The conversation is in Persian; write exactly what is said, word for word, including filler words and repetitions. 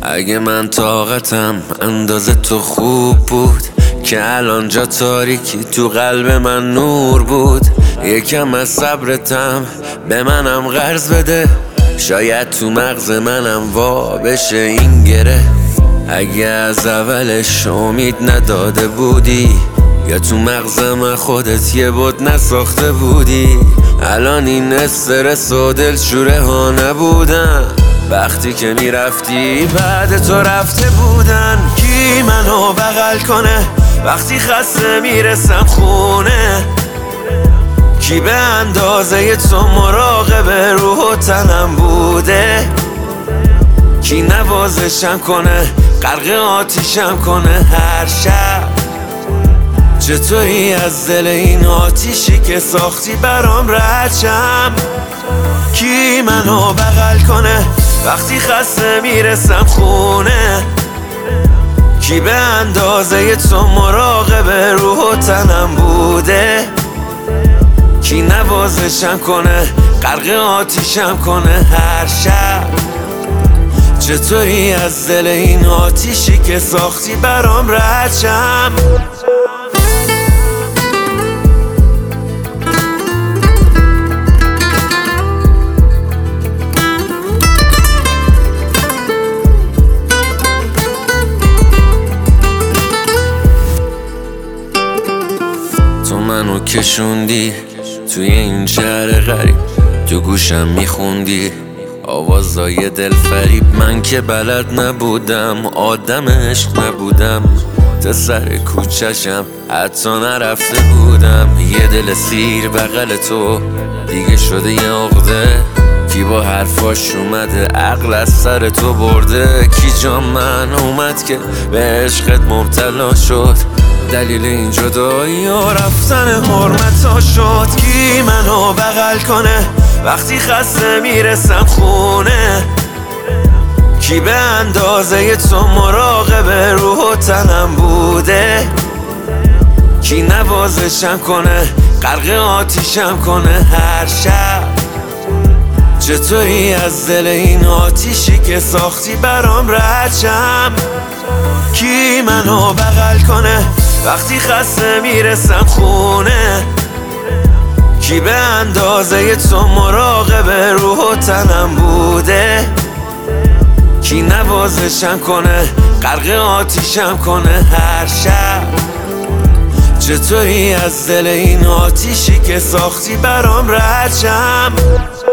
اگه من طاقتم اندازه تو خوب بود که الان جا تاریکی تو قلب من نور بود. یکم از صبرتم به منم قرض بده، شاید تو مغز منم وا بشه این گره. اگه از اولش امید نداده بودی یا تو مغز من خودت یه بود نساخته بودی، الان این استرس و دلشوره ها نبودن وقتی که میرفتی بعد تو رفته بودن. کی منو بغل کنه وقتی خسته میرسم خونه؟ کی به اندازه تو مراقب روح و تنم بوده؟ کی نوازشم کنه غرق آتیشم کنه هر شب؟ چطوری از دل این آتیشی که ساختی برام رد شم؟ کی منو بغل کنه وقتی خسته میرسم خونه؟ کی به اندازه تو مراقب روح و تنم بوده؟ کی نوازشم کنه غرق آتیشم کنه هر شب؟ چطوری از دل این آتیشی که ساختی برام رد شم؟ تو منو کشوندی توی این شهر غریب، تو گوشم میخوندی آوازای دل فریب. من که بلد نبودم آدم عشق نبودم، تا سر کوچشم حتی نرفته بودم. یه دل سیر بغل تو دیگه شده یه عقده، کی با حرفاش اومده عقل از سر تو برده؟ کی جا من اومد که به عشقت مبتلا شد؟ دلیل این جدایی و رفتن حرمتا شد. کی منو بغل کنه وقتی خسته میرسم خونه؟ کی به اندازه تو مراقب روح و تنم بوده؟ کی نوازشم کنه غرق آتیشم کنه هر شب؟ چطوری از دل این آتیشی که ساختی برام رد شم؟ کی منو بغل کنه وقتی خسته میرسم خونه؟ کی به اندازه تو مراقب روح و تنم بوده؟ کی نوازشم کنه غرق آتیشم کنه هر شب؟ چطوری از دل این آتیشی که ساختی برام رد شم؟